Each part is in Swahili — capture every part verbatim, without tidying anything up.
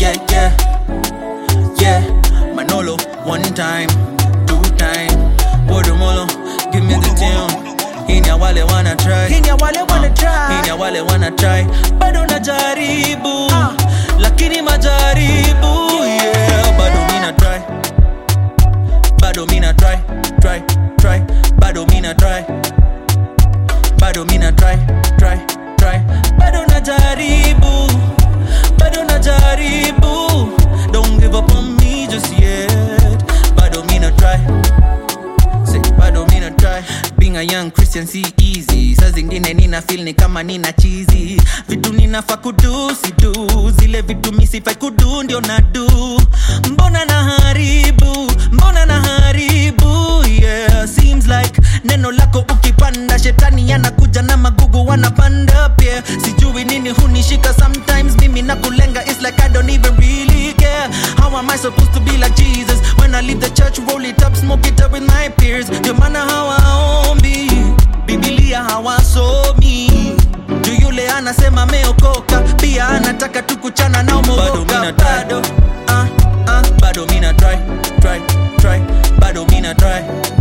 yeah, yeah, yeah. Manolo, one time, two time. Bodomolo, give me the tune. Hinya wale wanna try. Hinya wale wanna try. Hinya wale wanna try. Bado najaribu, uh. lakini majaribu, yeah. Bado mina try. Bado mina try, try, try. Bado mina try. Bado mina try, try, try. Bado najaribu, bado najaribu. Don't give up on me just yet. Bado mina try. Say bado mina try. Being a young Christian si easy. Saa zingine nina feel ni kama nina cheesy. Vitu ninafaa kudu si do. Zile vitu mi sifai kudu ndio na do. Mbona naharibu, mbona naharibu, yeah. Seems like neno lako ukipanda shetani anakuja na magugu wanapanda pia. Sijui nini hunishika sometimes mimi nakulenga. It's like I don't even really care. How am I supposed to be like Jesus when I leave the church, roll it up, smoke it up with my peers? Ndio maana hawaombi Biblia, hawasomi juu yule anasema meokoka, pia anataka tukuchana na umogoka. Bado ah ah bado mina try try try. Bado mina try.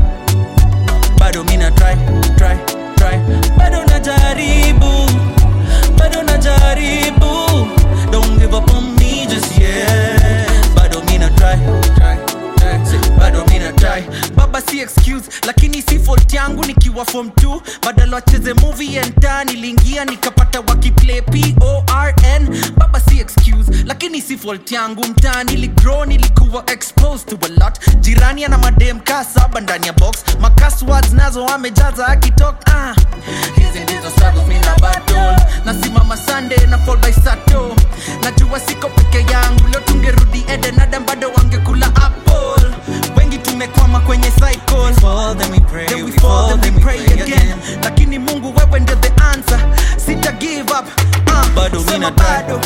Bado mina try try try. Bado najaribu, bado najaribu. Don't give up on me just yet. Bado mina try try try. Say bado mina try. Baba si excuse, lakini si fault yangu nikiwa form two. Badala wacheze movie enta nilingia nikapata wakiplay P O R N. Baba si excuse, lakini si fault yangu. Mtaa niligrow, nilikuwa exposed to a lot. Jirani ana madem kasaba ndani ya box. Makas words nazo amejaza akitalk. Ah, hizi ndizo struggles mimi na battle. Nasimama Sunday na fall by Sato. Najua siko peke yangu, leo tungerudi Eden Adam bado wangekula apple. Wengi tumekwama kwenye cycle. We fall then we pray, then we, we fall, fall then we pray, pray again. again. Lakini Mungu wewe ndio the answer. Sita give up. Ah, bado mina try.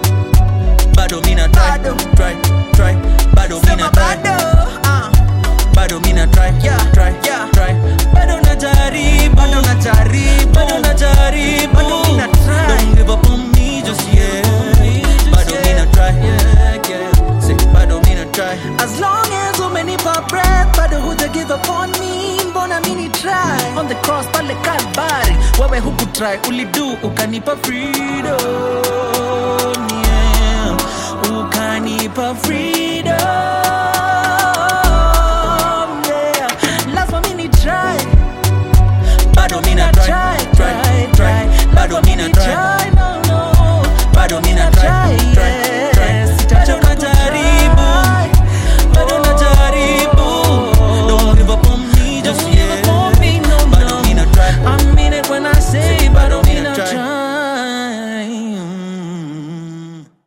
Bado mina try, try, try. Bado mina try. Ah, bado mina try, yeah, try, yeah, try. Bado najaribu, bado najaribu, bado najaribu. Bado mina try. Don't give up on me just yet. Bado mina try, yeah, yeah. Say bado mina try. As long as umenipa breath, bado huja give up on me. Mbona mini try on the cross pale Calvary. Wewe huku try, ulidu ukanipa freedom, yeah. Ukanipa freedom.